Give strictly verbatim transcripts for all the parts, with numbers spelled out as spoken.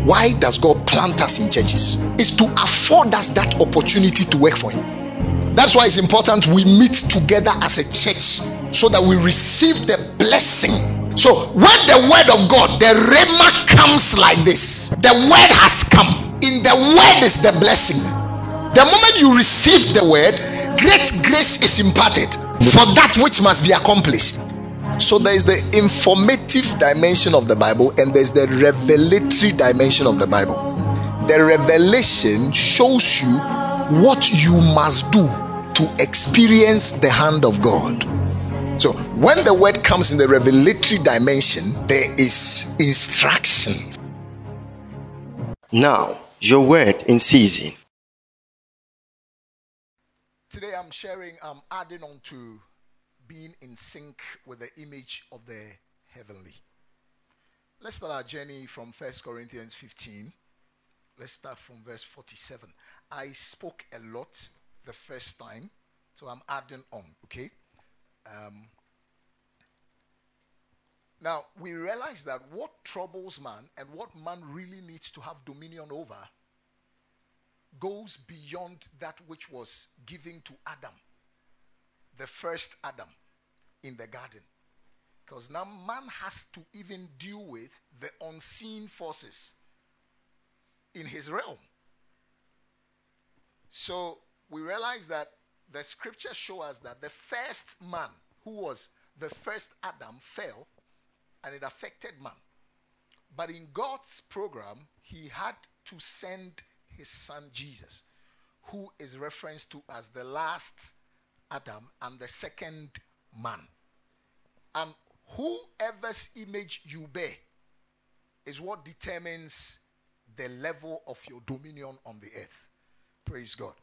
Why does God plant us in churches? It's to afford us that opportunity to work for Him. That's why it's important we meet together as a church so that we receive the blessing. So when the word of God, the rhema, comes like this, the word has come. In the word is the blessing. The moment you receive the word, great grace is imparted for that which must be accomplished. So there is the informative dimension of the Bible and there's the revelatory dimension of the Bible. The revelation shows you what you must do to experience the hand of God. So when the word comes in the revelatory dimension, there is instruction. Now, your word in season. Today I'm sharing, I'm adding on to being in sync with the image of the heavenly. Let's start our journey from First Corinthians fifteen. Let's start from verse forty-seven. I spoke a lot the first time, so I'm adding on, okay? Um, now, we realize that what troubles man and what man really needs to have dominion over goes beyond that which was given to Adam, the first Adam in the garden. Because now man has to even deal with the unseen forces in his realm. So we realize that the scriptures show us that the first man, who was the first Adam, fell and it affected man. But in God's program, He had to send His son Jesus, who is referenced to as the last Adam and the second man. And whoever's image you bear is what determines the level of your dominion on the earth. Praise God.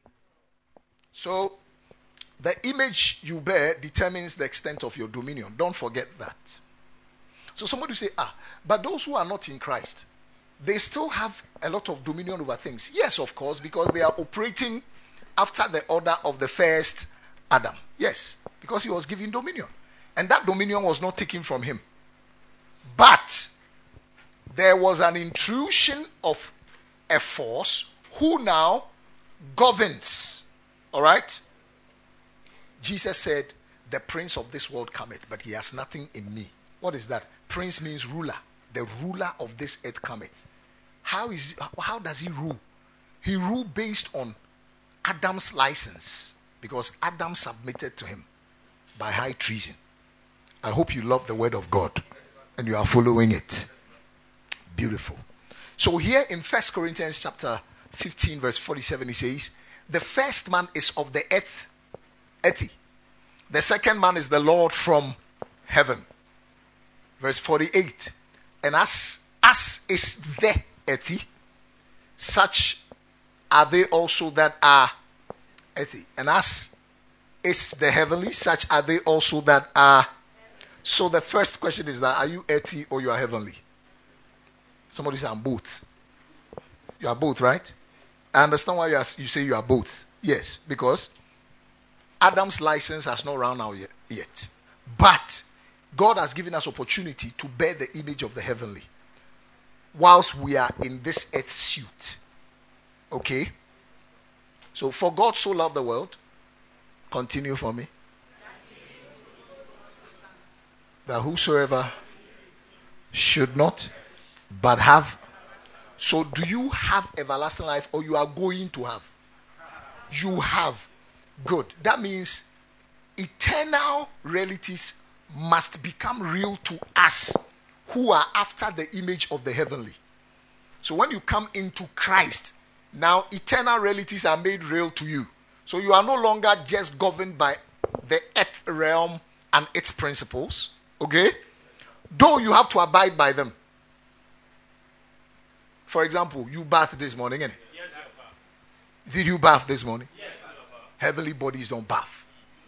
So the image you bear determines the extent of your dominion. Don't forget that. So somebody say, ah, but those who are not in Christ, they still have a lot of dominion over things. Yes, of course, because they are operating after the order of the first Adam. Yes, because he was given dominion. And that dominion was not taken from him. But there was an intrusion of a force who now governs. All right? Jesus said, the prince of this world cometh, but he has nothing in me. What is that? Prince means ruler. The ruler of this earth cometh. How is how does he rule? He ruled based on Adam's license, because Adam submitted to him by high treason. I hope you love the word of God and you are following it. Beautiful. So here in First Corinthians chapter fifteen verse forty-seven, he says, the first man is of the earth, earthy. The second man is the Lord from heaven. Verse forty-eight, and as, as is the earthy, such are they also that are earthy. And as is the heavenly, such are they also that are. So the first question is that, are you earthy or you are heavenly? Somebody say, I'm both. You are both, right? I understand why you, are, you say you are both. Yes, because Adam's license has not run out yet. But God has given us opportunity to bear the image of the heavenly whilst we are in this earth suit. Okay? So, for God so loved the world, continue for me, that whosoever should not but have. So do you have everlasting life, or you are going to have? You have. Good. That means eternal realities must become real to us who are after the image of the heavenly. So when you come into Christ, now eternal realities are made real to you. So you are no longer just governed by the earth realm and its principles. Okay? Though you have to abide by them. For example, you bathed this morning, innit? Yes, sir. Did you bath this morning? Yes, sir. Heavenly bodies don't bath.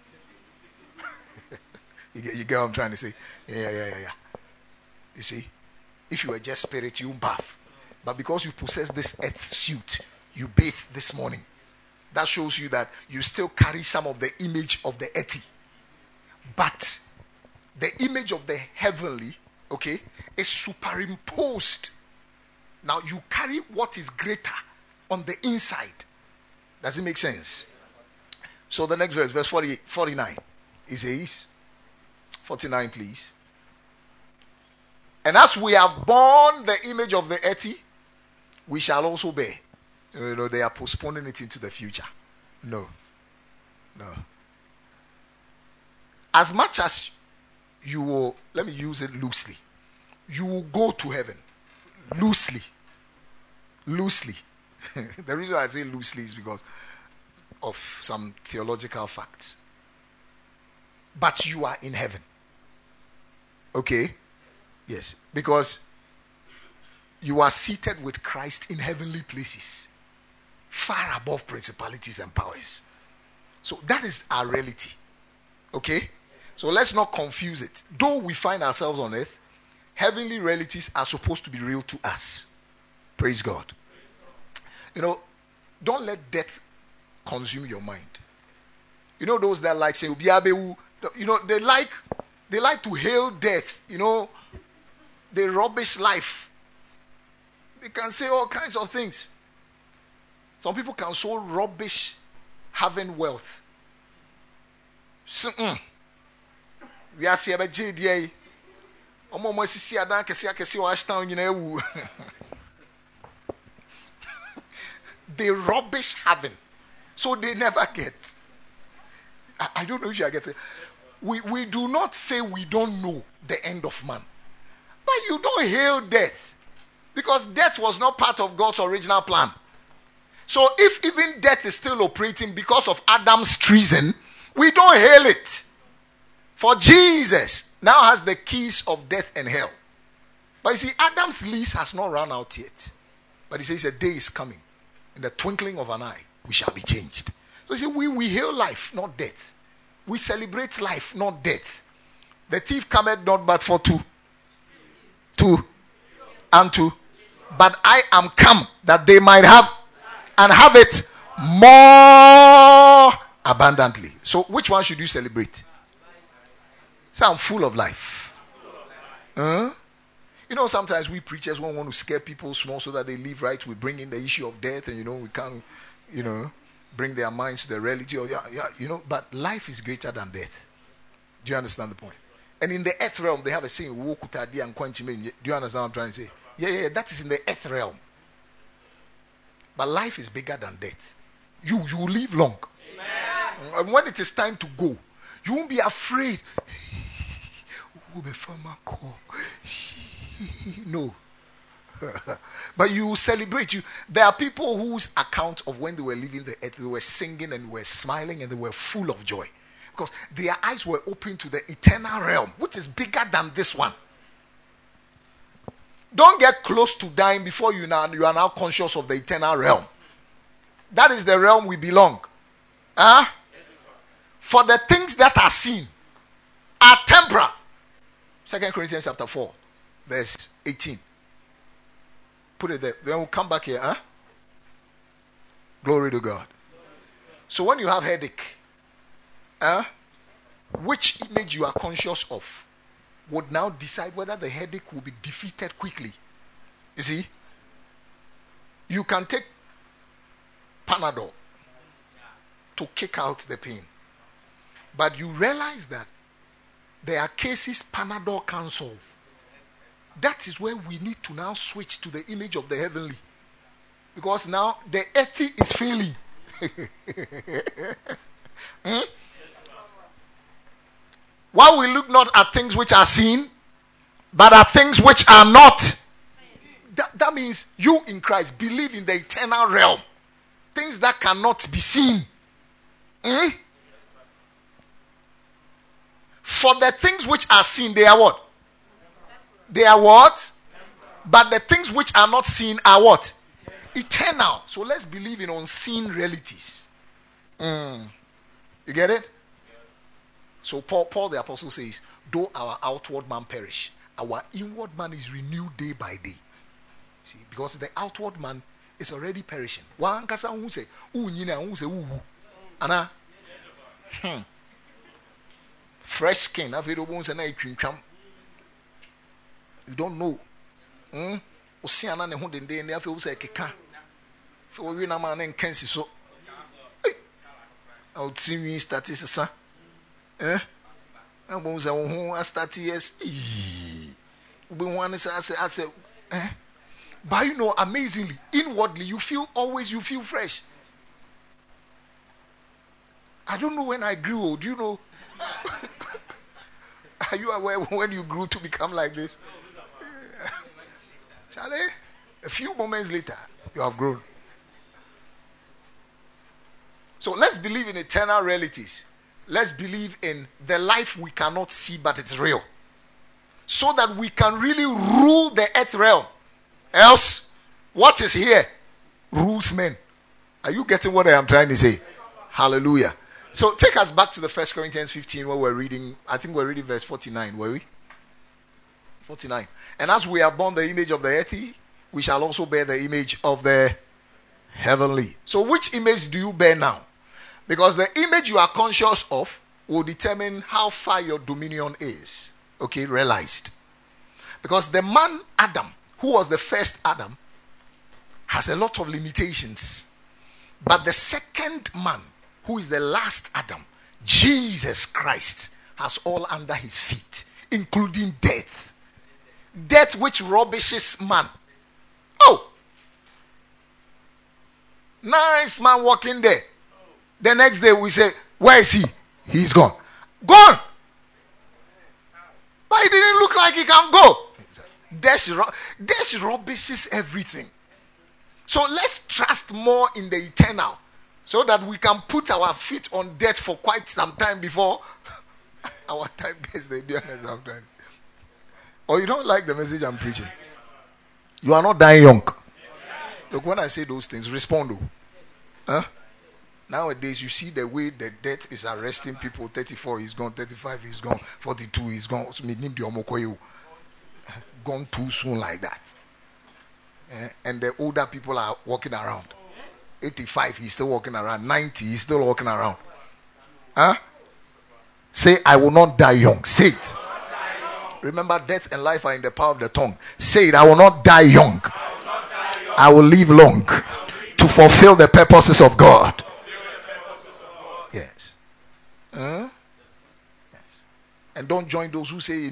you, get, you get what I'm trying to say? Yeah, yeah, yeah, yeah. You see? If you were just spirit, you won't bath. But because you possess this earth suit, you bathe this morning. That shows you that you still carry some of the image of the earthy. But the image of the heavenly, okay, is superimposed Now you carry what is greater on the inside. Does it make sense? So the next verse, verse forty, forty-nine, it says, forty-nine please. And as we have borne the image of the earthy, we shall also bear. You know, they are postponing it into the future. No. No. As much as you will, let me use it loosely, you will go to heaven. Loosely. Loosely. The reason I say loosely is because of some theological facts. But you are in heaven. Okay? Yes. Because you are seated with Christ in heavenly places, far above principalities and powers. So that is our reality. Okay? So let's not confuse it. Though we find ourselves on earth, heavenly realities are supposed to be real to us. Praise God. You know, don't let death consume your mind. You know those that like say, you know, they like they like to hail death. You know, they rubbish life. They can say all kinds of things. Some people can so rubbish having wealth. So, mm, we are seeing a J D A. Omo sisi adan kesi akesi o ashtown nyina ewu. They rubbish having, so they never get. I, I don't know if you are getting. We we do not say we don't know the end of man, but you don't hail death because death was not part of God's original plan. So if even death is still operating because of Adam's treason, we don't hail it. For Jesus now has the keys of death and hell. But you see, Adam's lease has not run out yet. But he says a day is coming. In the twinkling of an eye, we shall be changed. So you see, we, we hail life, not death. We celebrate life, not death. The thief cometh not but for two. Two. And two. But I am come that they might have and have it more abundantly. So which one should you celebrate? Say, I'm full of life. Huh? You know, sometimes we preachers won't want to scare people small so that they live right. We bring in the issue of death, and you know, we can't, you know, bring their minds to the reality of, yeah, yeah, you know, but life is greater than death. Do you understand the point? And in the earth realm, they have a saying, do you understand what I'm trying to say? Yeah, yeah, that is in the earth realm. But life is bigger than death. You, you will live long. Amen. And when it is time to go, you won't be afraid. No. But you celebrate. You. There are people whose account of when they were leaving the earth, they were singing and were smiling and they were full of joy. Because their eyes were open to the eternal realm, which is bigger than this one. Don't get close to dying before you, now, you are now conscious of the eternal realm. That is the realm we belong. Huh? For the things that are seen are temporal. Second Corinthians chapter four, verse eighteen. Put it there. Then we'll come back here. Huh? Glory to God. So when you have headache, huh, which image you are conscious of would now decide whether the headache will be defeated quickly. You see? You can take Panadol to kick out the pain. But you realize that there are cases Panadol can't solve. That is where we need to now switch to the image of the heavenly. Because now the earthly is failing. hmm? While we look not at things which are seen, but at things which are not. That, that means you in Christ believe in the eternal realm. Things that cannot be seen. Hmm? For the things which are seen, they are what? They are what? But the things which are not seen are what? Eternal. So let's believe in unseen realities. Mm. You get it? So Paul, Paul the apostle says, though our outward man perish, our inward man is renewed day by day. See, because the outward man is already perishing. One kasa who say, "Ooh, nyina who say ooh." Ana. Hmm. Fresh skin. You don't know. Hmm? Osiana ne ho dende ne afi wo se keka. Fe wo wi na ma na nkansi so. I'll see me start this, eh? I'm going to say, oh, I start yes. We want to say, I say, I say, eh? But you know, amazingly, inwardly, you feel always, you feel fresh. I don't know when I grew old. You know, are you aware when you grew to become like this? Charlie, a few moments later, you have grown. So let's believe in eternal realities. Let's believe in the life we cannot see, but it's real. So that we can really rule the earth realm. Else, what is here rules men. Are you getting what I am trying to say? Hallelujah. So take us back to the First Corinthians fifteen where we're reading, I think we're reading verse forty-nine, were we? forty-nine. And as we have borne the image of the earthly, we shall also bear the image of the heavenly. So which image do you bear now? Because the image you are conscious of will determine how far your dominion is. Okay, realized. Because the man Adam, who was the first Adam, has a lot of limitations. But the second man, who is the last Adam, Jesus Christ, has all under his feet, including death. Death which rubbishes man. Oh! Nice man walking there. The next day we say, where is he? He's gone. Gone! But he didn't look like he can go. Death, death rubbishes everything. So let's trust more in the eternal so that we can put our feet on death for quite some time before our time gets there. Be honest sometimes. Or you don't like the message I'm preaching. You are not dying young. Look, when I say those things, respond to. Huh? Nowadays, you see the way the death is arresting people. thirty-four is gone, thirty-five is gone, forty-two is gone. Gone too soon like that. Eh? And the older people are walking around. eighty-five, he's still walking around. ninety, he's still walking around. Huh? Say, I will not die young. Say it. Remember, death and life are in the power of the tongue. Say it, I will not die young. I will live long to fulfill the purposes of God. Yes. Huh? Yes. And don't join those who say,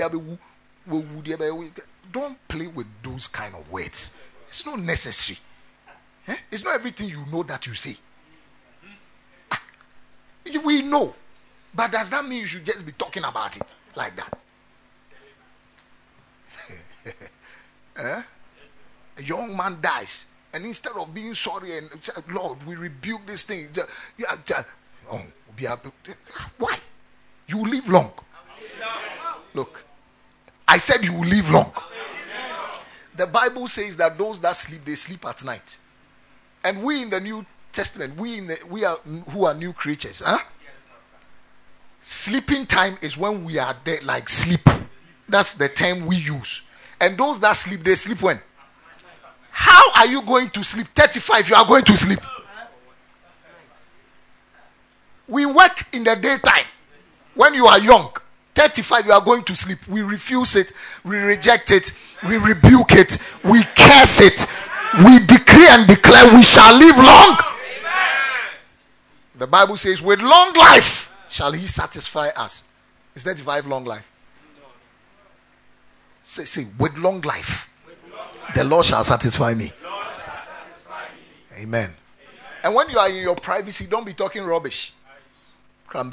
don't play with those kind of words. It's not necessary. Eh? It's not everything you know that you say. Ah, we know. But does that mean you should just be talking about it like that? Eh? A young man dies, and instead of being sorry and Lord, we rebuke this thing. Oh, why? You will live long. Look, I said you will live long. The Bible says that those that sleep, they sleep at night. And we in the New Testament, we in the, we are who are new creatures, huh? Sleeping time is when we are there, like sleep. That's the term we use. And those that sleep, they sleep when? How are you going to sleep? thirty-five, you are going to sleep. We work in the daytime. When you are young, thirty-five, you are going to sleep. We refuse it. We reject it. We rebuke it. We curse it. We decree and declare we shall live long. The Bible says, with long life shall he satisfy us. Is thirty-five long life? Say, say, with long life, the Lord shall satisfy me. Amen. And when you are in your privacy, don't be talking rubbish. But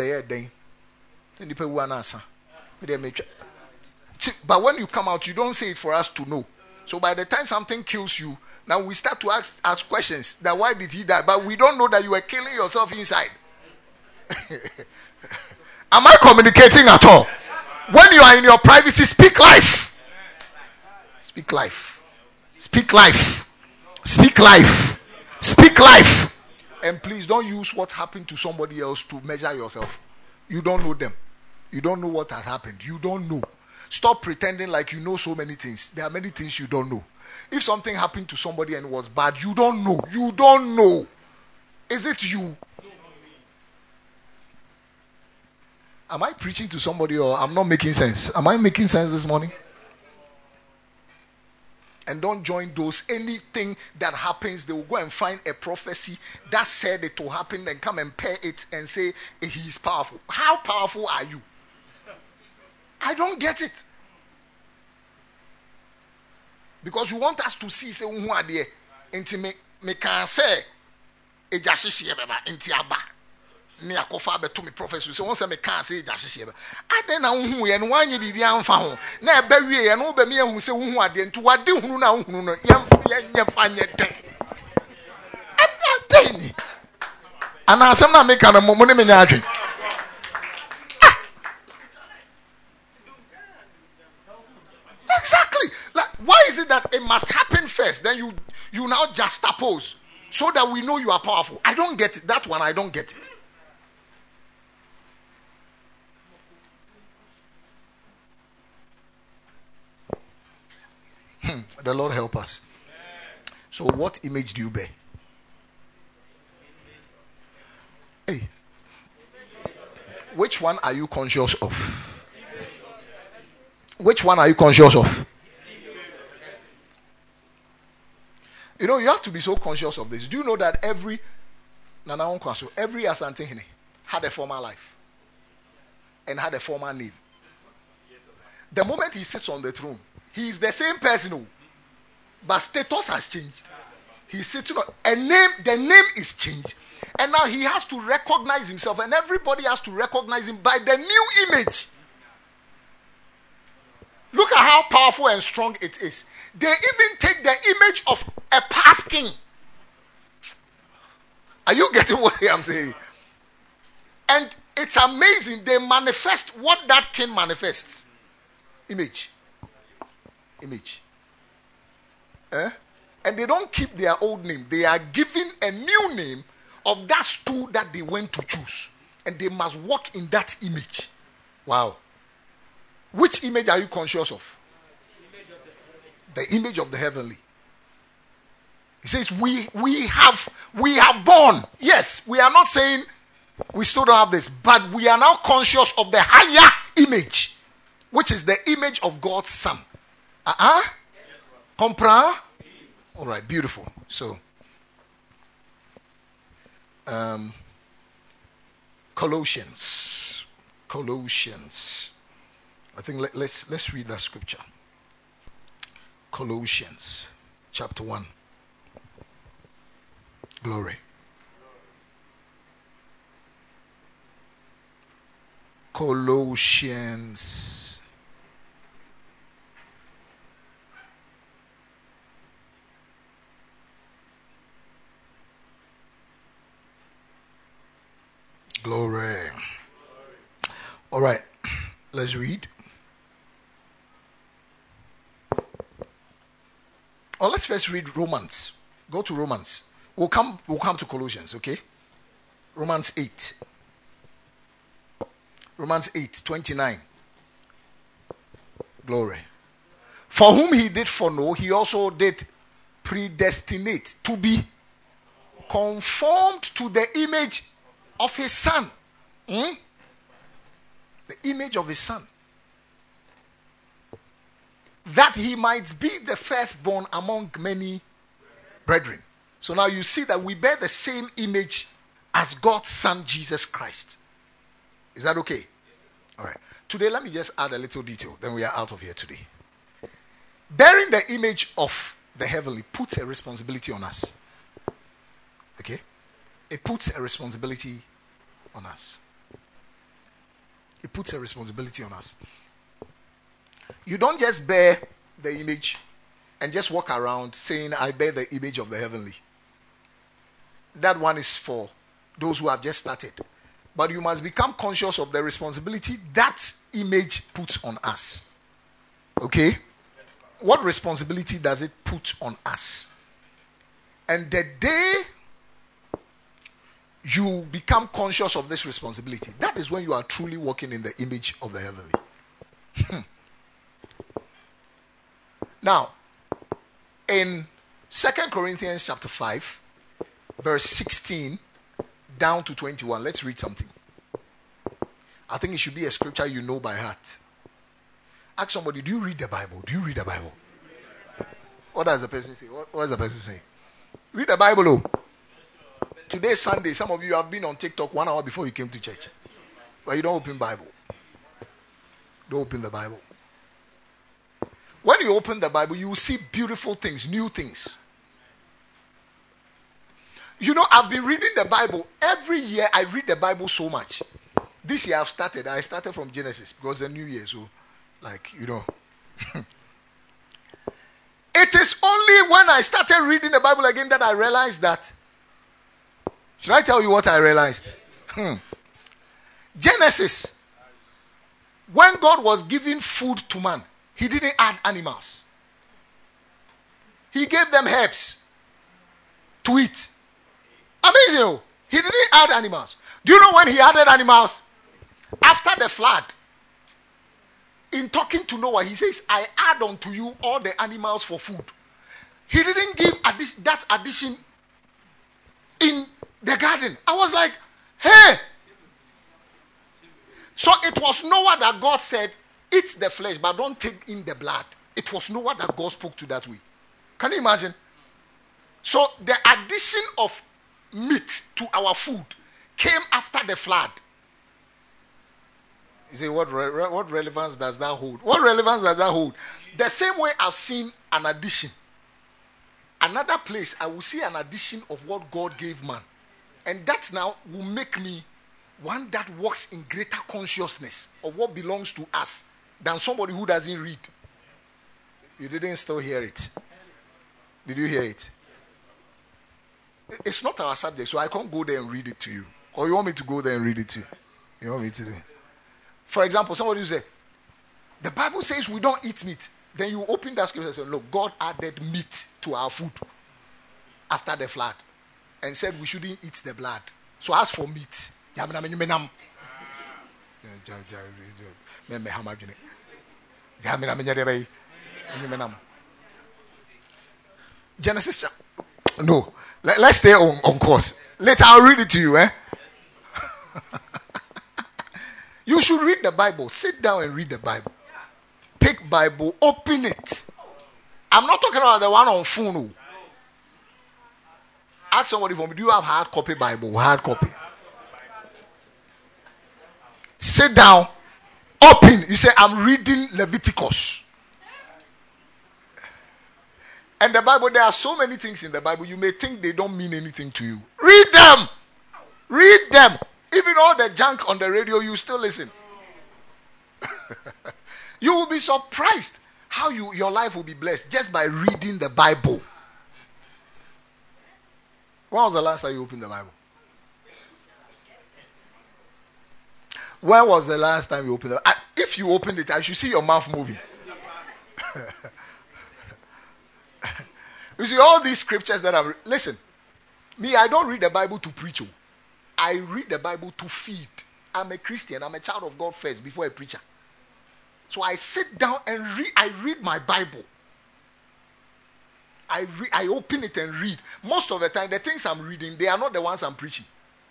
when you come out, you don't say it for us to know. So by the time something kills you, now we start to ask, ask questions. That why did he die? But we don't know that you were killing yourself inside. Am I communicating at all? When you are in your privacy, speak life. Speak life. Speak life. Speak life. Speak life. And please don't use what happened to somebody else to measure yourself. You don't know them. You don't know what has happened. You don't know. Stop pretending like you know so many things. There are many things you don't know. If something happened to somebody and it was bad, you don't know. You don't know. Is it you? Am I preaching to somebody or I'm not making sense? Am I making sense this morning? and don't join those. Anything that happens, they will go and find a prophecy that said it will happen and come and pair it and say he is powerful. How powerful are you? I don't get it. Because you want us to see, say, who are there? Inti me me can say, eja shishi beba inti aba. Me akofa be to me prophecy. So once me can say eja shishi beba. Ade na hu ye no wanye bibia amfa ho. Na ebe wie ye no be me hu se hu ade nti wade hunu na hunu no ye ye fa nye den. Ade den. Ana asem na me kan mo mo ne me nya adwen. Exactly. Like, why is it that it must happen first? Then you you now juxtapose so that we know you are powerful. I don't get it. That one, I don't get it. Hmm. The Lord help us. So, what image do you bear? Hey, which one are you conscious of? Which one are you conscious of? You know, you have to be so conscious of this. Do you know that every Nana Onkwaso, every Asante Hene had a former life and had a former name? The moment he sits on the throne, he is the same person, but status has changed. He's sitting on a name, the name is changed. And now he has to recognize himself, and everybody has to recognize him by the new image. Look at how powerful and strong it is. They even take the image of a past king. Are you getting what I'm saying? And it's amazing. They manifest what that king manifests. Image. Image. Eh? And they don't keep their old name. They are given a new name of that stool that they went to choose. And they must walk in that image. Wow. Which image are you conscious of? The image of the heavenly. He says, we we have we have born. Yes, we are not saying we still don't have this, but we are now conscious of the higher image, which is the image of God's Son. Uh-huh. Comprend? All right, beautiful. So, um, Colossians. Colossians. I think let, let's let's read that scripture. Colossians chapter one. Glory. Colossians. Glory. All right. Let's read. Or let's first read Romans. Go to Romans. We'll come, we'll come to Colossians, okay? Romans eight. Romans eight, twenty-nine. Glory. For whom he did foreknow, he also did predestinate to be conformed to the image of his Son. Hmm? The image of his Son. That he might be the firstborn among many brethren. So now you see that we bear the same image as God's Son, Jesus Christ. Is that okay? All right. Today, let me just add a little detail. Then we are out of here today. Bearing the image of the heavenly puts a responsibility on us. Okay? It puts a responsibility on us. It puts a responsibility on us. You don't just bear the image and just walk around saying, I bear the image of the heavenly. That one is for those who have just started. But you must become conscious of the responsibility that image puts on us. Okay? What responsibility does it put on us? And the day you become conscious of this responsibility, that is when you are truly walking in the image of the heavenly. Now, in Second Corinthians chapter five, verse sixteen down to twenty-one, let's read something. I think it should be a scripture you know by heart. Ask somebody, do you read the Bible? Do you read the Bible? What does the person say? What, what does the person say? Read the Bible. Oh. Today Sunday. Some of you have been on TikTok one hour before you came to church. But you don't open Bible. Don't open the Bible. When you open the Bible, you will see beautiful things, new things. You know, I've been reading the Bible. Every year I read the Bible so much. This year I've started. I started from Genesis because it's a new year. So, like, you know. It is only when I started reading the Bible again that I realized that. Should I tell you what I realized? Hmm. Genesis. When God was giving food to man, he didn't add animals. He gave them herbs to eat. Amazing. He didn't add animals. Do you know when he added animals? After the flood. In talking to Noah, he says, I add unto you all the animals for food. He didn't give addi- that addition in the garden. I was like, hey. So it was Noah that God said, eat the flesh, but don't take in the blood. It was Noah that God spoke to that way. Can you imagine? So the addition of meat to our food came after the flood. You say, what, re- what relevance does that hold? What relevance does that hold? The same way I've seen an addition. Another place, I will see an addition of what God gave man. And that now will make me one that walks in greater consciousness of what belongs to us than somebody who doesn't read. You didn't still hear it. Did you hear it? It's not our subject, so I can't go there and read it to you. Or you want me to go there and read it to you? You want me to do it? For example, somebody will say, the Bible says we don't eat meat. Then you open that scripture and say, look, God added meat to our food after the flood and said we shouldn't eat the blood. So as for meat, Genesis, no, Let, let's stay on, on course. Later I'll read it to you. Eh? You should read the Bible. Sit down and read the Bible. Pick Bible, open it. I'm not talking about the one on phone. Ask somebody for me, do you have hard copy Bible? Hard copy. Sit down, open. You say, I'm reading Leviticus. And the Bible, there are so many things in the Bible, you may think they don't mean anything to you. Read them. Read them. Even all the junk on the radio, you still listen. You will be surprised how you your life will be blessed just by reading the Bible. When was the last time you opened the Bible? When was the last time you opened it? If you opened it, I should see your mouth moving. You see, all these scriptures that I'm... Listen, me, I don't read the Bible to preach. I read the Bible to feed. I'm a Christian. I'm a child of God first before a preacher. So I sit down and read. I read my Bible. I re- I open it and read. Most of the time, the things I'm reading, they are not the ones I'm preaching.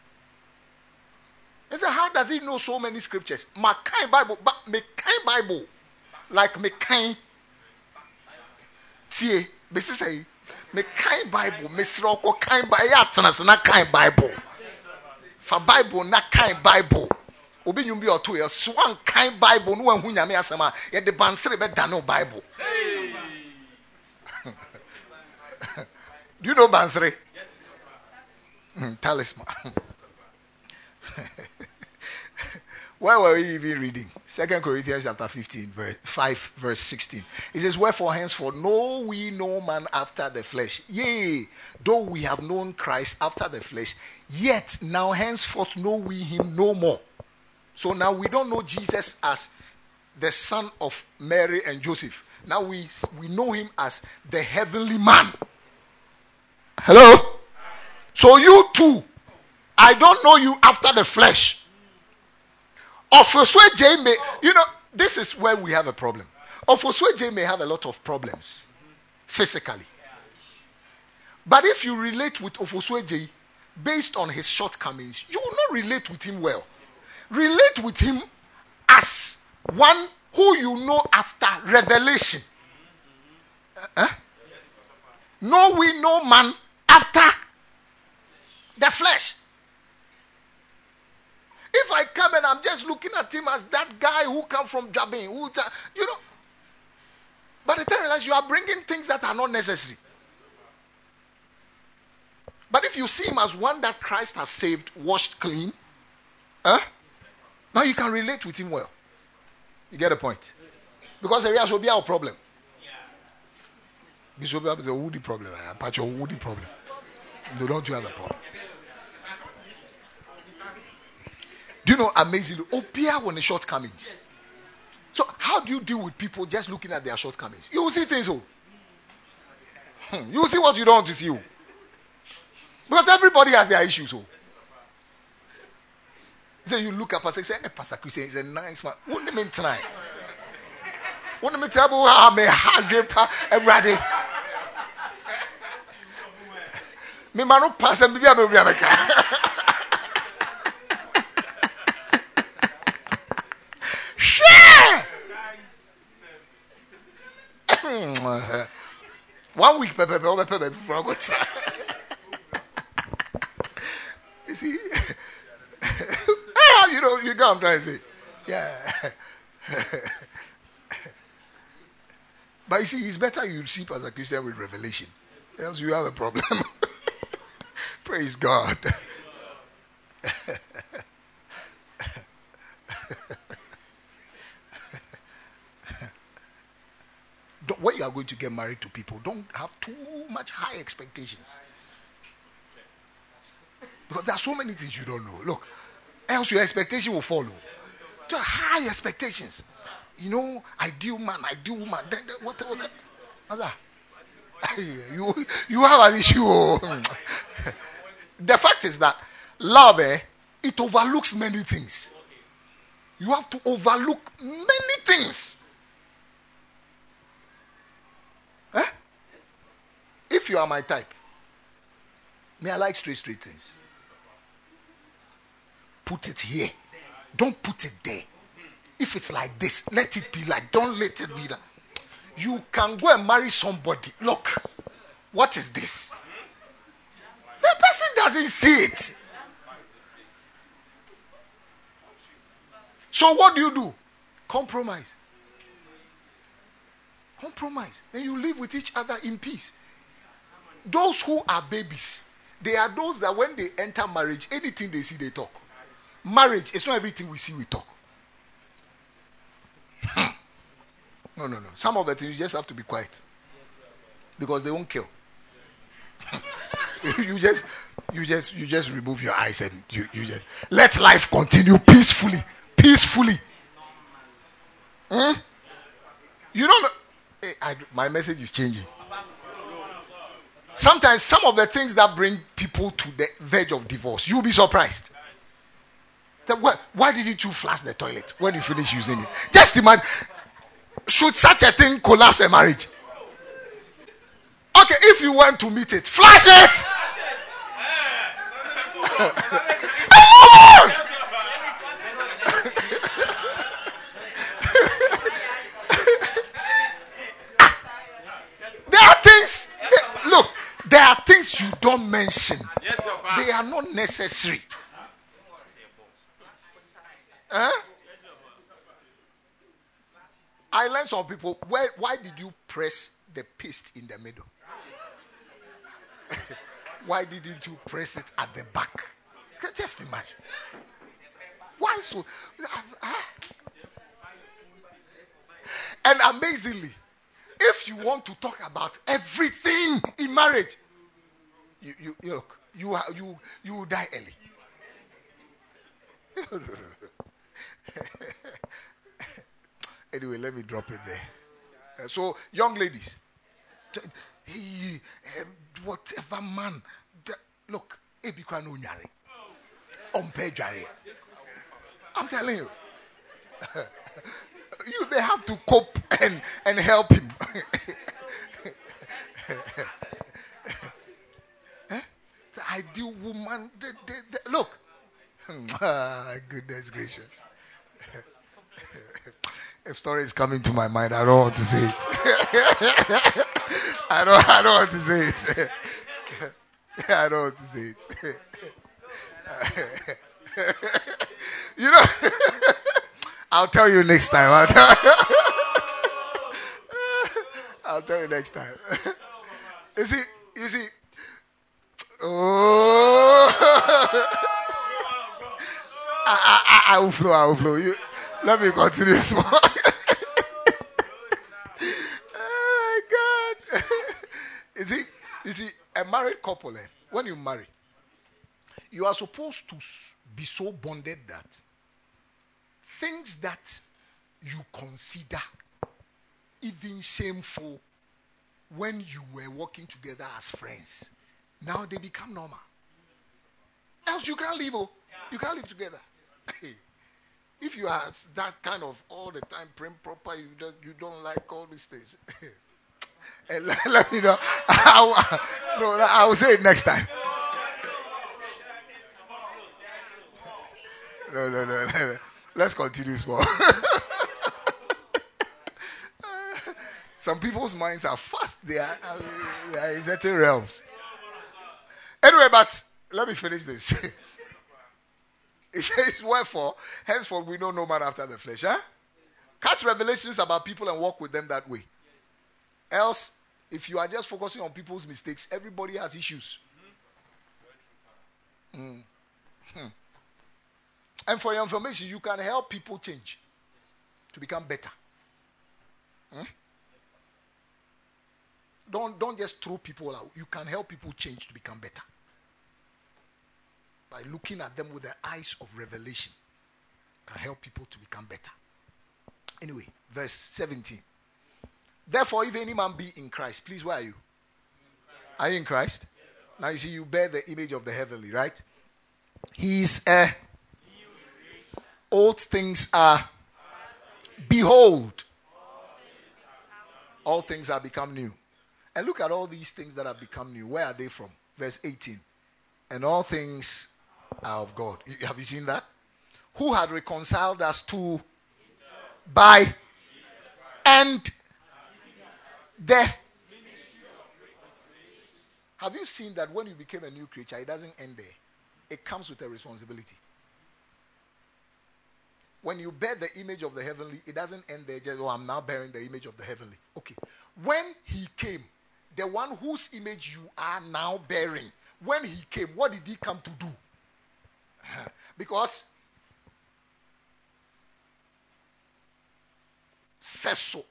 I said, how does he know so many scriptures? My kind Bible, but my kind Bible, like my kind tie, besi say, my kind Bible, me sroko kind Bible, ya tnas na kind Bible. For Bible na kind Bible. Obi nyumbi oto ye swan kind Bible no hu nyame asema ye de bansere be da no Bible. Do you know bansere? Yes. Talisman. Where were we even reading? Second Corinthians chapter fifteen, verse five, verse sixteen. It says, wherefore henceforth know we no man after the flesh. Yea, though we have known Christ after the flesh, yet now henceforth know we him no more. So now we don't know Jesus as the son of Mary and Joseph. Now we, we know him as the heavenly man. Hello? So you too, I don't know you after the flesh. Ofoswe J may, you know, this is where we have a problem. Ofoswe J may have a lot of problems physically. But if you relate with Ofoswe J based on his shortcomings, you will not relate with him well. Relate with him as one who you know after revelation. Uh, huh? No, we know man after the flesh. If I come and I'm just looking at him as that guy who come from Jabin, who, you know, by the time you realize you are bringing things that are not necessary. But if you see him as one that Christ has saved, washed clean, huh? Now you can relate with him well. You get the point? Because there will be our problem. This will be a woody problem. A patch of woody problem. They don't have a problem. Do you know, amazingly, Opia on the shortcomings. So how do you deal with people just looking at their shortcomings? You will see things. Oh. Hmm. You will see what you don't want to see. Oh. Because everybody has their issues. Oh. So you look up and say, hey, Pastor Christian is a nice man. What do you mean tonight? What do you mean trouble? I'm a hard everybody. Me manu pass and maybe I'm a share. One week, pepe, pepe, pepe, before I got. You see, you know, you know, I'm trying to say, yeah. But you see, it's better you see Pastor Christian with revelation, else you have a problem. Praise God. Don't, when you are going to get married to people, don't have too much high expectations. Because there are so many things you don't know. Look, else your expectation will follow. There are high expectations. You know, ideal man, ideal woman. Then, then what, what, what, what's that? you, you have an issue. The fact is that love, eh, it overlooks many things. You have to overlook many things. Eh? If you are my type, may I like straight, straight things. Put it here. Don't put it there. If it's like this, let it be like, don't let it be like. You can go and marry somebody. Look, what is this? The person doesn't see it. So what do you do? Compromise. Compromise. Then you live with each other in peace. Those who are babies, they are those that when they enter marriage, anything they see, they talk. Marriage, it's not everything we see, we talk. No, no, no. Some of the things you just have to be quiet. Because they won't kill. you just you just you just remove your eyes and you, you just let life continue peacefully. Peacefully. Hmm? You don't know. Hey, I, my message is changing. Sometimes some of the things that bring people to the verge of divorce, you'll be surprised. Why, why didn't you flush the toilet when you finish using it? Just imagine. Should such a thing collapse a marriage? Okay, if you want to meet it, flush it. And move on. There are things. They, look, there are things you don't mention. They are not necessary. Huh? I learned some people, why, why did you press the paste in the middle? Why didn't you press it at the back? Just imagine. Why so? And amazingly, if you want to talk about everything in marriage, you, you, you look, you, you, you will die early. Anyway, let me drop it there. Uh, so, young ladies, t- he, uh, whatever man, t- look, Ebikra no nyare, ompe jare. I'm telling you, you they have to cope and and help him. eh? The ideal woman, the, the, the, look, goodness gracious. A story is coming to my mind. I don't want to say it. I don't I don't want to say it. I don't want to say it. You know, I'll tell you next time. I'll tell, I'll tell you next time. You see, you see. Oh, I, I, I, I will flow. I will flow. You, let me continue this one. Oh my God. You see, you see, a married couple, eh, when you marry, you are supposed to be so bonded that things that you consider even shameful when you were working together as friends, now they become normal. Else you can't live, oh, you can't live together. If you are that kind of all the time prim proper, you don't, you don't like all these things. And let, let me know. I, no, I will say it next time. No, no, no, no, no. Let's continue small. Some people's minds are fast. They are, uh, they are in certain realms. Anyway, but let me finish this. It says, wherefore, henceforth we know no man after the flesh. Huh? Catch revelations about people and walk with them that way. Else, if you are just focusing on people's mistakes, everybody has issues. Mm. Hmm. And for your information, you can help people change to become better. Hmm? Don't, don't just throw people out. You can help people change to become better by looking at them with the eyes of revelation. Can help people to become better. Anyway, verse seventeen. Therefore, if any man be in Christ, please, where are you? Are you in Christ? Now you see, you bear the image of the heavenly, right? He is a old things are, behold, all things are become new. And look at all these things that have become new. Where are they from? Verse eighteen. And all things are of God. Have you seen that? Who had reconciled us to by and the. Have you seen that when you became a new creature, it doesn't end there? It comes with a responsibility. When you bear the image of the heavenly, it doesn't end there. Just, oh, I'm now bearing the image of the heavenly. Okay. When he came, the one whose image you are now bearing, when he came, what did he come to do? Because says so.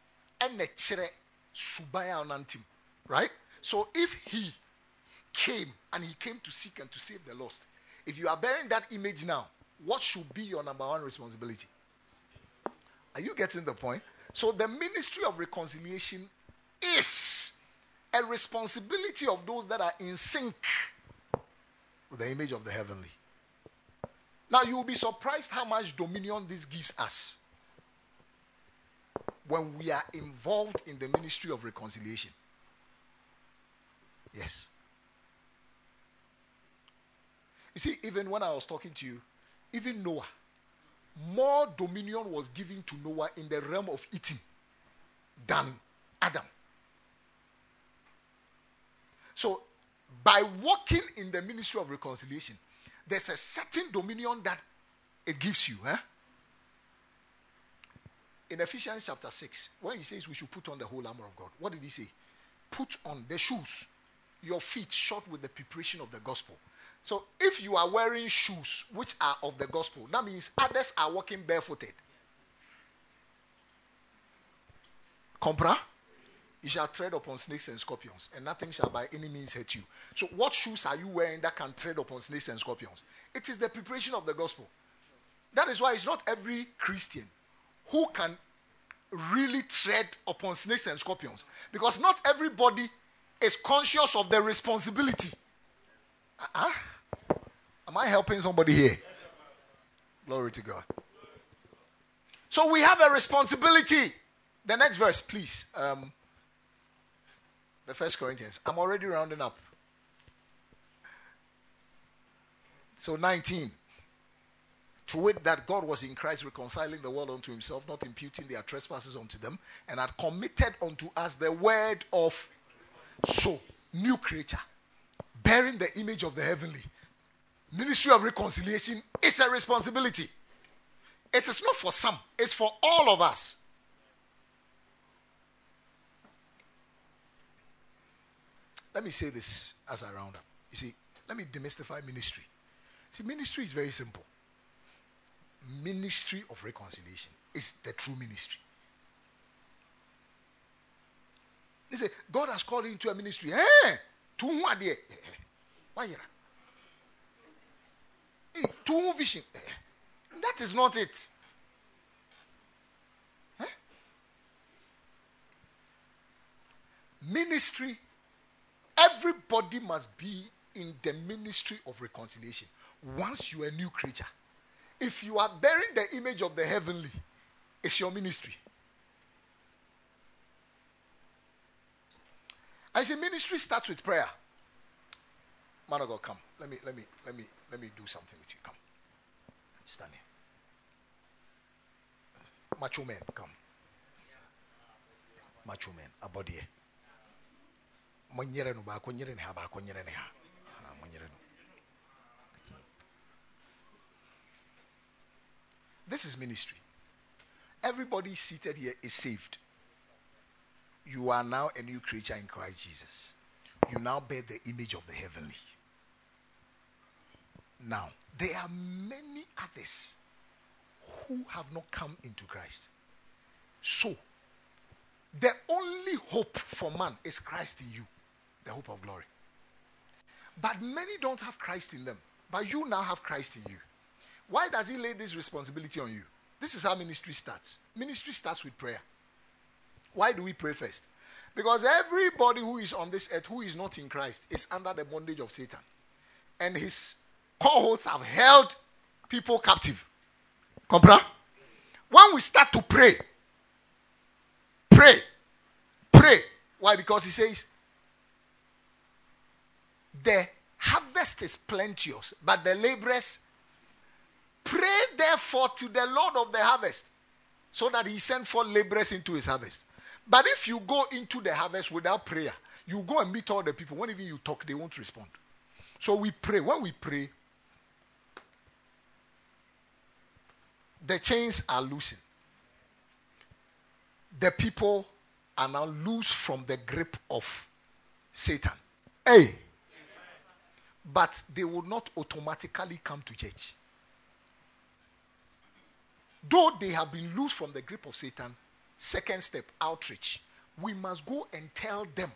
Right? So if he came and he came to seek and to save the lost, if you are bearing that image now, what should be your number one responsibility? Are you getting the point? So the ministry of reconciliation is a responsibility of those that are in sync with the image of the heavenly. Now you will be surprised how much dominion this gives us when we are involved in the ministry of reconciliation. Yes. You see, even when I was talking to you, even Noah, more dominion was given to Noah in the realm of eating than Adam. So, by walking in the ministry of reconciliation, there's a certain dominion that it gives you. Huh? In Ephesians chapter six, when he says we should put on the whole armor of God, what did he say? Put on the shoes, your feet shod with the preparation of the gospel. So if you are wearing shoes which are of the gospel, that means others are walking barefooted. Compra? You shall tread upon snakes and scorpions, and nothing shall by any means hurt you. So what shoes are you wearing that can tread upon snakes and scorpions? It is the preparation of the gospel. That is why it's not every Christian who can really tread upon snakes and scorpions. Because not everybody is conscious of the responsibility. Uh-huh. Am I helping somebody here? Glory to God. So we have a responsibility. The next verse, please. Um, the First Corinthians. I'm already rounding up. So nineteen. To wit, that God was in Christ reconciling the world unto himself, not imputing their trespasses unto them, and had committed unto us the word of so, new creature, bearing the image of the heavenly. Ministry of reconciliation is a responsibility. It is not for some, it's for all of us. Let me say this as I round up. You see, let me demystify ministry. See, ministry is very simple. Ministry of reconciliation is the true ministry. You say, God has called you into a ministry. Eh? To whom are they? Why? To whom vision? That is not it. Huh? Ministry, everybody must be in the ministry of reconciliation. Once you are a new creature, if you are bearing the image of the heavenly, it's your ministry. I say ministry starts with prayer. Man of God, come. Let me let me let me let me do something with you. Come. Stand here. Macho man, come. Macho man, abody. Monyere no ba konyere ne ha ba konyere ne ha. Ah, monyere no. This is ministry. Everybody seated here is saved. You are now a new creature in Christ Jesus. You now bear the image of the heavenly. Now, there are many others who have not come into Christ. So, the only hope for man is Christ in you, the hope of glory. But many don't have Christ in them. But you now have Christ in you. Why does he lay this responsibility on you? This is how ministry starts. Ministry starts with prayer. Why do we pray first? Because everybody who is on this earth who is not in Christ is under the bondage of Satan. And his cohorts have held people captive. Comprehend? When we start to pray, pray, pray. Why? Because he says, the harvest is plenteous, but the laborers, pray therefore to the Lord of the harvest, so that he send forth laborers into his harvest. But if you go into the harvest without prayer, you go and meet all the people. When even you talk, they won't respond. So we pray. When we pray, the chains are loosened. The people are now loose from the grip of Satan. Hey. But they will not automatically come to church. Though they have been loose from the grip of Satan, second step, outreach. We must go and tell them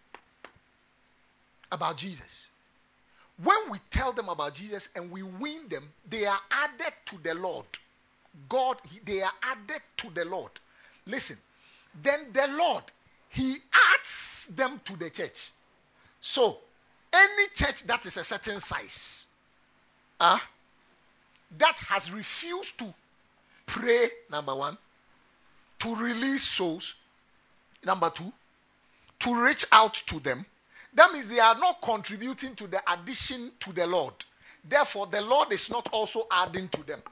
about Jesus. When we tell them about Jesus and we win them, they are added to the Lord. God, they are added to the Lord. Listen, then the Lord, he adds them to the church. So, any church that is a certain size, uh, that has refused to pray, number one, to release souls, number two, to reach out to them, that means they are not contributing to the addition to the Lord. Therefore, the Lord is not also adding to them.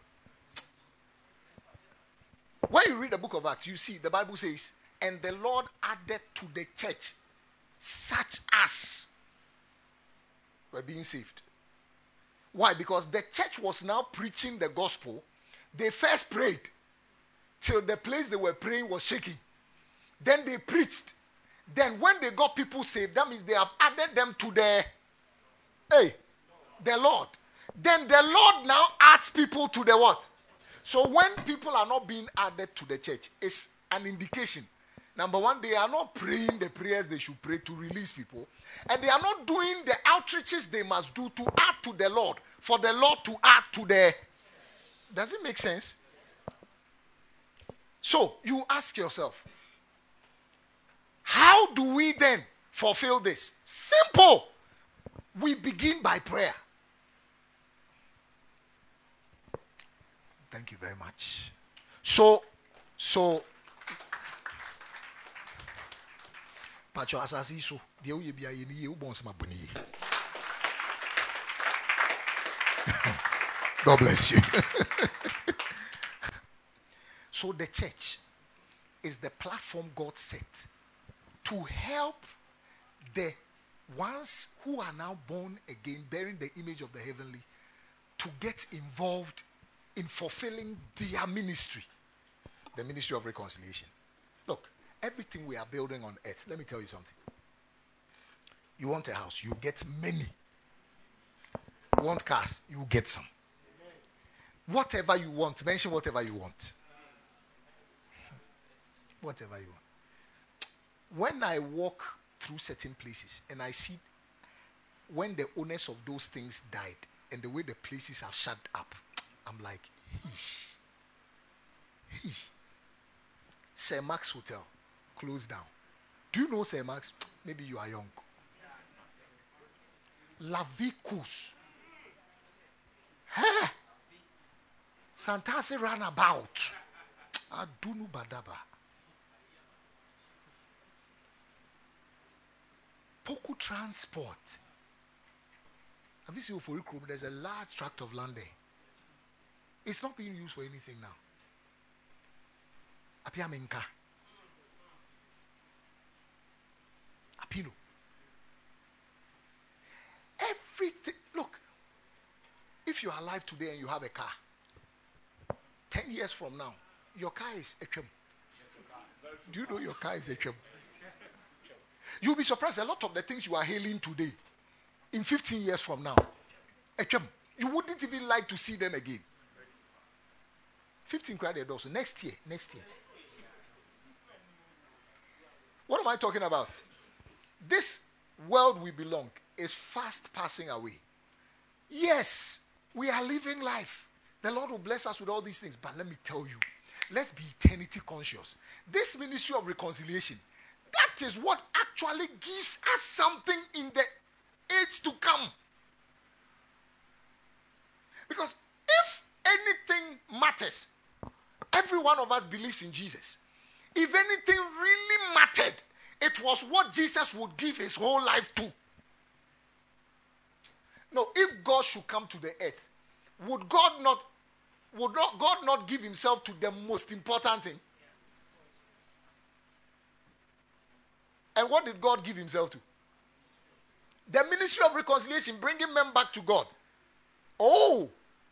When you read the book of Acts, you see the Bible says, and the Lord added to the church such as were being saved. Why? Because the church was now preaching the gospel. They first prayed till the place they were praying was shaking. Then they preached. Then when they got people saved, that means they have added them to the, hey, the Lord. Then the Lord now adds people to the what? So when people are not being added to the church, it's an indication. Number one, they are not praying the prayers they should pray to release people. And they are not doing the outreaches they must do to add to the Lord. For the Lord to add to the... Does it make sense? So, you ask yourself, how do we then fulfill this? Simple. We begin by prayer. Thank you very much. So, so, Pacho asasi so, dia uye biya yeni ye ubon sama boni ye. God bless you. So the church is the platform God set to help the ones who are now born again, bearing the image of the heavenly, to get involved in fulfilling their ministry, the ministry of reconciliation. Look, everything we are building on earth, let me tell you something. You want a house, you get many. You want cars, you get some. Whatever you want, mention whatever you want. Whatever you want. When I walk through certain places and I see when the owners of those things died and the way the places have shut up, I'm like, heesh. Heesh. Sir Max Hotel closed down. Do you know Sir Max? Maybe you are young. La Vie Course. Hey. Santasi ran about. Adunu Badaba. Poku Transport. Have you seen Oforikrum? There's a large tract of land there. It's not being used for anything now. Apiamenka. Apino. Everything. Look, if you are alive today and you have a car, ten years from now, your car is a trim. Do you know your car is a trim? You'll be surprised a lot of the things you are hailing today, in fifteen years from now, a trim. You wouldn't even like to see them again. fifteen credit also. Next year, next year. What am I talking about? This world we belong is fast passing away. Yes, we are living life. The Lord will bless us with all these things. But let me tell you, let's be eternity conscious. This ministry of reconciliation, that is what actually gives us something in the age to come. Because if anything matters, every one of us believes in Jesus. If anything really mattered, it was what Jesus would give his whole life to. No, if God should come to the earth, would God not, would not, God not give himself to the most important thing? And what did God give himself to? The ministry of reconciliation, bringing men back to God. Oh.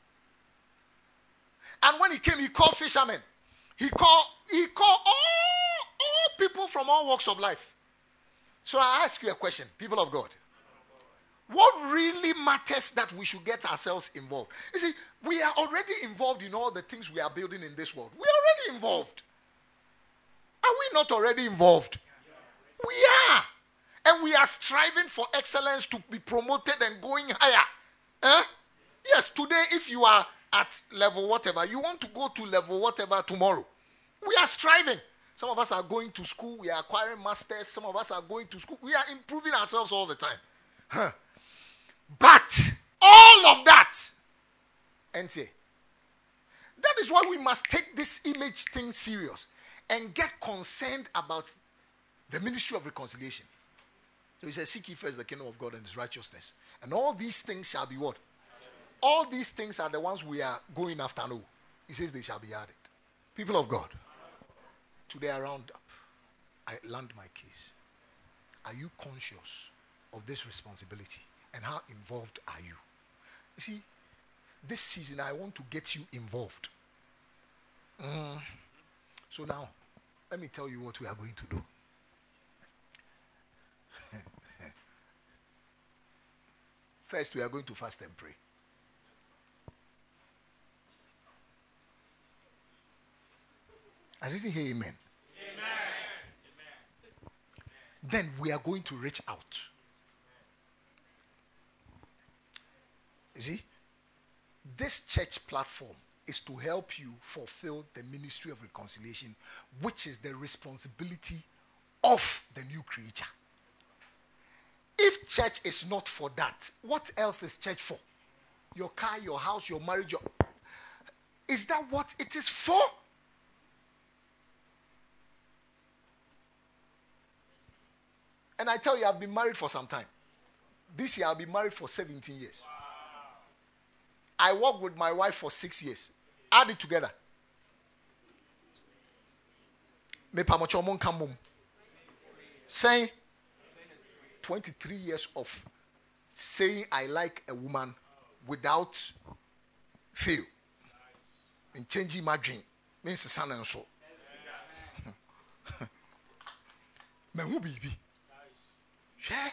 And when he came, he called fishermen. He called, he called all, all people from all walks of life. So I ask you a question, people of God. What really matters that we should get ourselves involved? You see, we are already involved in all the things we are building in this world. We are already involved. Are we not already involved? We are. And we are striving for excellence to be promoted and going higher. Huh? Yes, today if you are at level whatever, you want to go to level whatever tomorrow. We are striving. Some of us are going to school. We are acquiring masters. Some of us are going to school. We are improving ourselves all the time. Huh. But all of that, and say, that is why we must take this image thing serious and get concerned about the ministry of reconciliation. So he says, seek ye first the kingdom of God and his righteousness. And all these things shall be what? All these things are the ones we are going after. No. He says they shall be added. People of God, today I round up. I land my case. Are you conscious of this responsibility? And how involved are you? You see, this season I want to get you involved. Mm. So now, let me tell you what we are going to do. First, we are going to fast and pray. I didn't hear amen. Amen. Then we are going to reach out. You see, this church platform is to help you fulfill the ministry of reconciliation, which is the responsibility of the new creature. If church is not for that, what else is church for? Your car, your house, your marriage, your... is that what it is for? And I tell you, I've been married for some time. This year I'll be married for seventeen years. Wow. I worked with my wife for six years. Add it together. Me pamocho mon kamum. Saying twenty-three years of saying I like a woman without fail. In changing my dream. Means son and so. Me who baby. Yeah.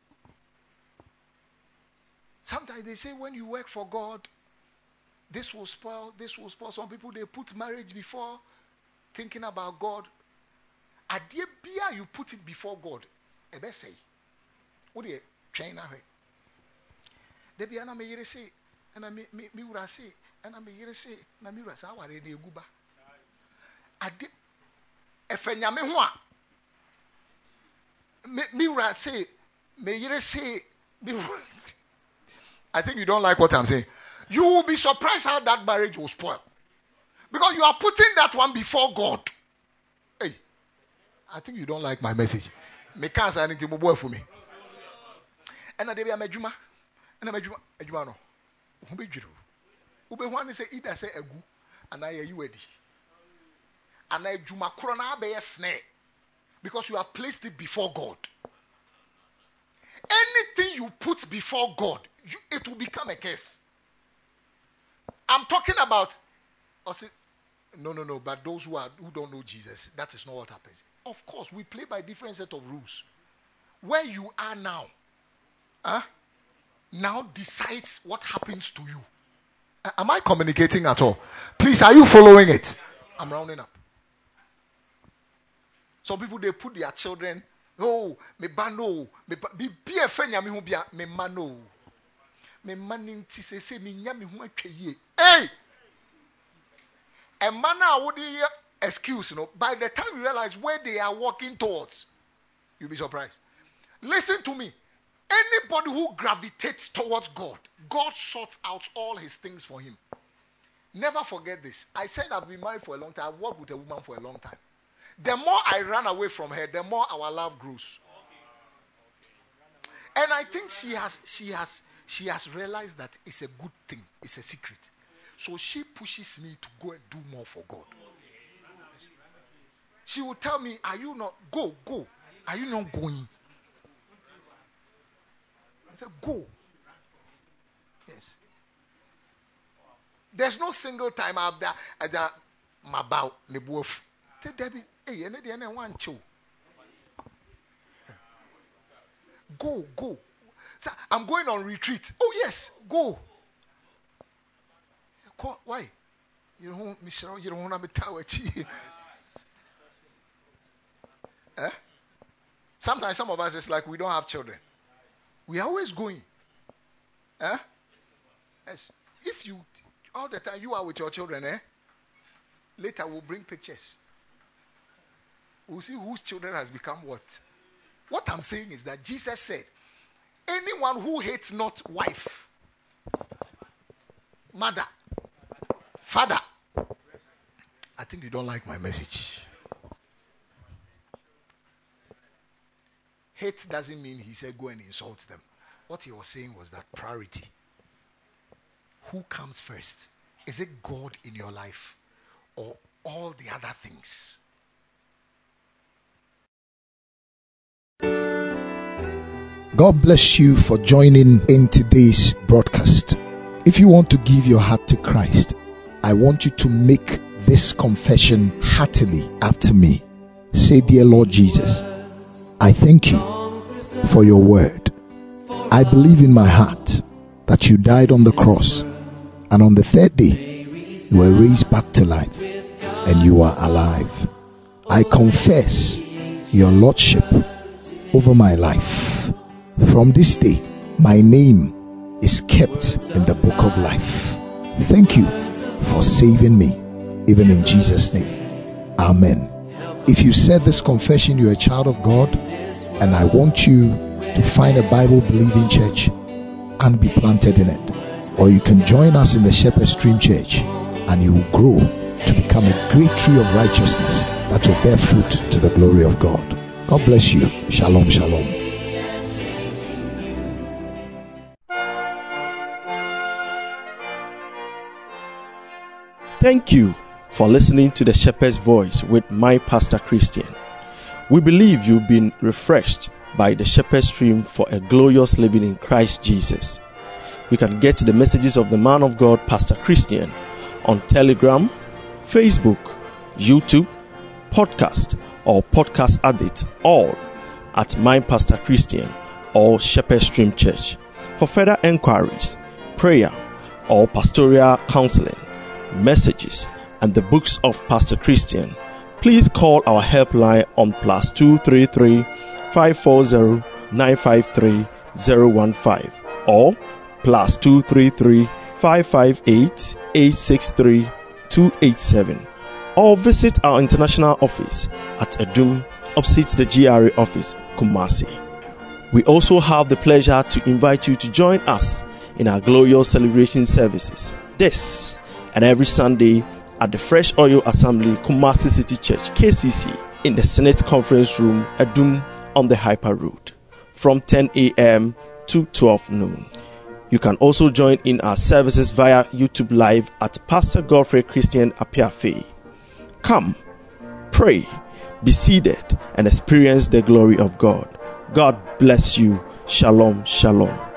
Sometimes they say when you work for God, this will spoil, this will spoil. Some people, they put marriage before thinking about God. Adie bia you put it before God. Ebe say. What do you train now? Debi ana me yere say, ana me me me wura say, ana me yere say, na me wura say aware na eguba. Ade efenya me ho a me me wura say, me yere say, me wura. I think you don't like what I'm saying. You will be surprised how that marriage will spoil. Because you are putting that one before God. Hey, I think you don't like my message. Me can't say anything more for me. And I be a medjuma. And a medjuma. Medjuma no. Ube jiru. Ube one say either say egu. And I you ready. And I juma korona be a snare. Because you have placed it before God. Anything you put before God, you, it will become a curse. I'm talking about, I say, no, no, no, but those who are who don't know Jesus, that is not what happens. Of course, we play by different set of rules. Where you are now, huh, now decides what happens to you. Uh, am I communicating at all? Please, are you following it? I'm rounding up. Some people, they put their children, oh, me bano, me be be a friend yami hu bia me mano, me manin ti se se me nyami hu atwa ye. Hey, a man now would excuse, you know. By the time you realize where they are walking towards, you'll be surprised. Listen to me. Anybody who gravitates towards God, God sorts out all his things for him. Never forget this. I said I've been married for a long time. I've worked with a woman for a long time. The more I run away from her, the more our love grows. And I think she has, she has, she has realized that it's a good thing. It's a secret. So she pushes me to go and do more for God. She will tell me, are you not, go, go. Are you not going? I said, go. Yes. There's no single time I've done, I've done, my bow, the wolf. Tell Debbie, hey, you know, you want to. Go, go. So I'm going on retreat. Oh, yes, go. Why? You don't, Michelle, you don't want to be tower. Eh? Sometimes some of us, it's like we don't have children. We are always going. Eh? Yes. If you, all the time you are with your children, eh? Later we'll bring pictures. We'll see whose children has become what. What I'm saying is that Jesus said, anyone who hates not wife, mother, father. I think you don't like my message. Hate doesn't mean he said go and insult them. What he was saying was that priority. Who comes first? Is it God in your life or all the other things? God bless you for joining in today's broadcast. If you want to give your heart to Christ, I want you to make this confession heartily after me. Say, dear Lord Jesus, I thank you for your word. I believe in my heart that you died on the cross, and on the third day you were raised back to life, and you are alive. I confess your lordship over my life. From this day, my name is kept in the book of life. Thank you for saving me, even in Jesus' name. Amen. If you said this confession, you're a child of God, and I want you to find a Bible-believing church and be planted in it. Or you can join us in the Shepherd Stream Church, and you will grow to become a great tree of righteousness that will bear fruit to the glory of God. God bless you. Shalom, shalom. Thank you for listening to the Shepherd's Voice with my Pastor Christian. We believe you've been refreshed by the Shepherd's Stream for a glorious living in Christ Jesus. You can get the messages of the man of God, Pastor Christian, on Telegram, Facebook, YouTube, podcast, or Podcast Addict, all at My Pastor Christian or Shepherd Stream Church. For further enquiries, prayer, or pastoral counseling, messages, and the books of Pastor Christian, please call our helpline on plus two three three, five four zero, nine five three, zero one five or plus two three three, five five eight, eight six three, two eight seven, or visit our international office at Adum, opposite the G R A office, Kumasi. We also have the pleasure to invite you to join us in our glorious celebration services this and every Sunday at the Fresh Oil Assembly, Kumasi City Church, K C C, in the Senate Conference Room, Adum, on the Hyper Road, from ten a.m. to twelve noon. You can also join in our services via YouTube Live at Pastor Godfrey Christian Apiafe. Come, pray, be seated, and experience the glory of God. God bless you. Shalom, shalom.